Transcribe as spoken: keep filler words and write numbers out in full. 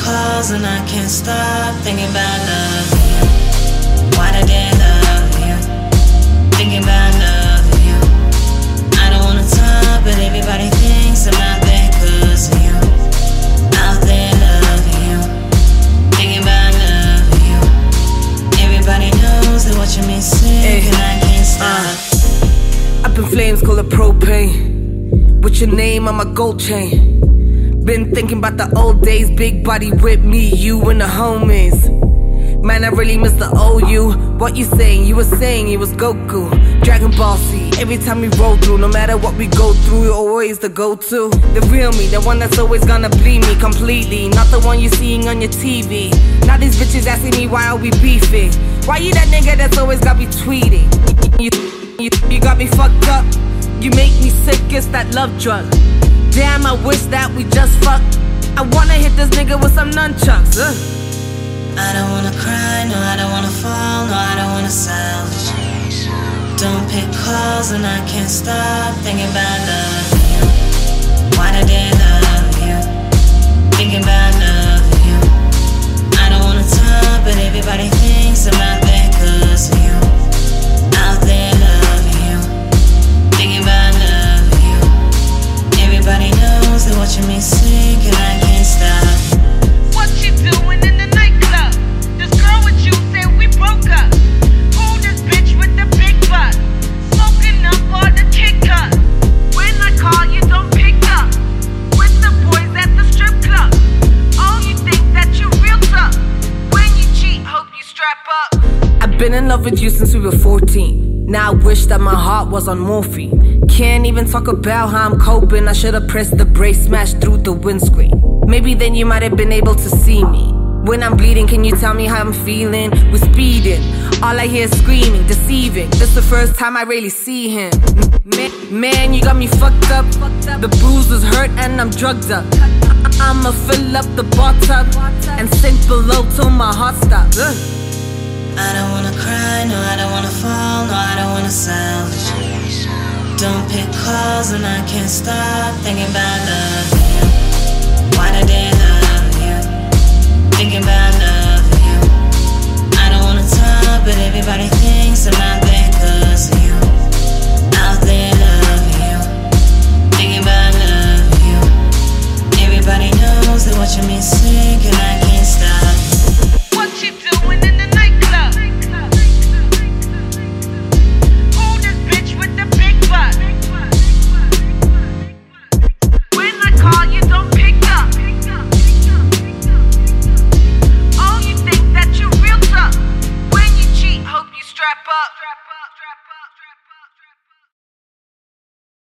calls and I can't stop thinking about love you. Why did I love you? Thinking about love you. I don't wanna talk, but everybody thinks I'm out there 'cause of you. Out there love you. Thinking about love you. Everybody knows they're watching me sing and I can't stop. Up in flames, call it propane. With your name on my gold chain. Been thinking about the old days, big body with me, you and the homies. Man, I really miss the old you. What you saying? You were saying you was Goku, Dragon Ball Z. Every time we roll through, no matter what we go through, you're always the go-to. The real me, the one that's always gonna bleed me completely. Not the one you're seeing on your T V. Now these bitches asking me why are we beefing? Why you that nigga that's always got me tweeting? You, you, you got me fucked up. You make me sick, it's that love drug. Damn, I wish that we just fucked. I wanna hit this nigga with some nunchucks. uh. I don't wanna cry, no, I don't wanna fall, no, I don't wanna salvage. Don't pick calls and I can't stop thinking about love you. Why did I love you? Thinking about love you. I don't wanna talk, but everybody thinks I'm out there 'cause of you. Out there love you. Thinking about love you. Everybody knows they're watching me sing and I can't stop. What you doing in the nightclub? This girl with you said we broke up. Who this bitch with the big butt? Smoking up all the kick up. When I call you don't pick up. With the boys at the strip club. Oh, you think that you real tough. When you cheat, hope you strap up. I've been in love with you since we were fourteen. Now I wish that my heart was on morphine. Can't even talk about how I'm coping. I should've pressed the brakes, smashed through the windscreen. Maybe then you might have been able to see me. When I'm bleeding, can you tell me how I'm feeling? We're speeding, all I hear is screaming, deceiving. This the first time I really see him. Man, man, you got me fucked up. The bruises hurt and I'm drugged up. I'ma fill up the bathtub and sink below till my heart stops. Ugh. I don't wanna cry, no, I don't wanna fall, no, I don't wanna salvage. Don't pick calls and I can't stop thinking about love you. Why did I love you? Thinking about love you. I don't wanna talk, but everybody thinks I'm out there 'cause of you. Out there love you. Thinking about love you. Everybody knows they're watching me sing and I can't